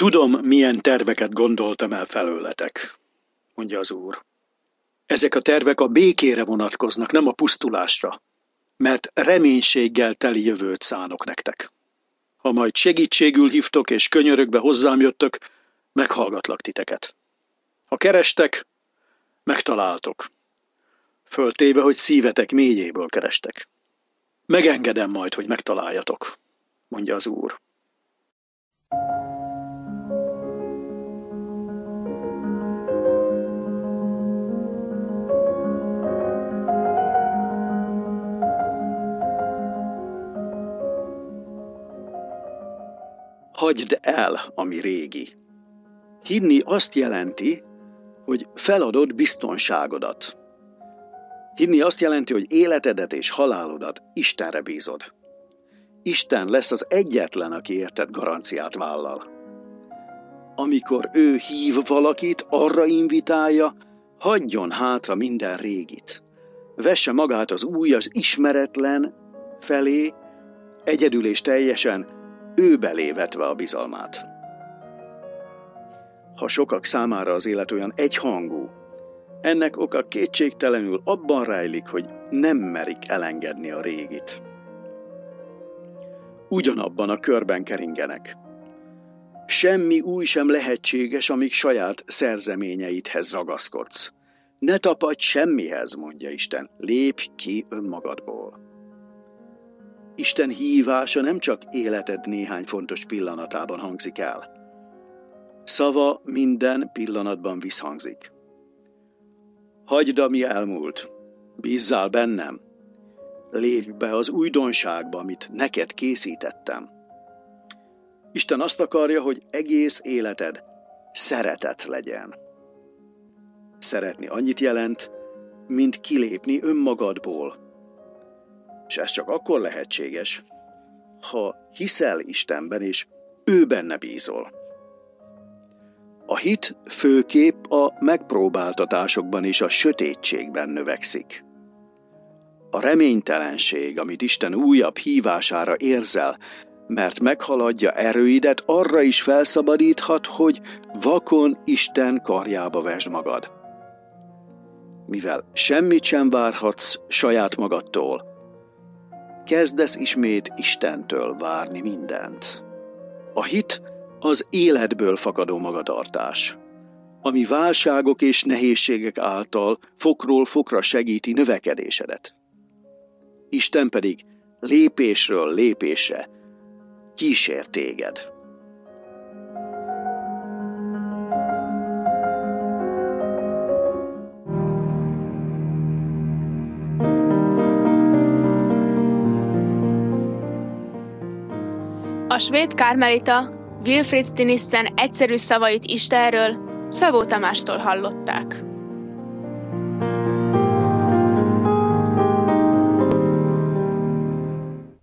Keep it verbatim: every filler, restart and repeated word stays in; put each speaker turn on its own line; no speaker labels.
Tudom, milyen terveket gondoltam el felőletek, mondja az Úr. Ezek a tervek a békére vonatkoznak, nem a pusztulásra, mert reménységgel teli jövőt szánok nektek. Ha majd segítségül hívtok és könyörögbe hozzám jöttök, meghallgatlak titeket. Ha kerestek, megtaláltok. Föltéve, hogy szívetek mélyéből kerestek. Megengedem majd, hogy megtaláljatok, mondja az Úr. Hagyd el, ami régi. Hinni azt jelenti, hogy feladod biztonságodat. Hinni azt jelenti, hogy életedet és halálodat Istenre bízod. Isten lesz az egyetlen, aki érted garanciát vállal. Amikor ő hív valakit, arra invitálja, hagyjon hátra minden régit. Vesse magát az új, az ismeretlen felé, egyedül és teljesen ő belé vetve a bizalmát. Ha sokak számára az élet olyan egyhangú, ennek oka kétségtelenül abban rejlik, hogy nem merik elengedni a régit. Ugyanabban a körben keringenek. Semmi új sem lehetséges, amíg saját szerzeményeidhez ragaszkodsz. Ne tapadj semmihez, mondja Isten, lépj ki önmagadból. Isten hívása nem csak életed néhány fontos pillanatában hangzik el. Szava minden pillanatban visszhangzik. Hagyd, ami elmúlt, bízzál bennem, lépj be az újdonságba, amit neked készítettem. Isten azt akarja, hogy egész életed szeretet legyen. Szeretni annyit jelent, mint kilépni önmagadból. És ez csak akkor lehetséges, ha hiszel Istenben, és ő benne bízol. A hit főképp a megpróbáltatásokban és a sötétségben növekszik. A reménytelenség, amit Isten újabb hívására érzel, mert meghaladja erőidet, arra is felszabadíthat, hogy vakon Isten karjába vesd magad. Mivel semmit sem várhatsz saját magadtól, kezdesz ismét Istentől várni mindent. A hit az életből fakadó magatartás, ami válságok és nehézségek által fokról fokra segíti növekedésedet. Isten pedig lépésről lépésre kísér téged.
A svéd kármelita Wilfrid Stinissen egyszerű szavait Istenről Szabó Tamástól hallották.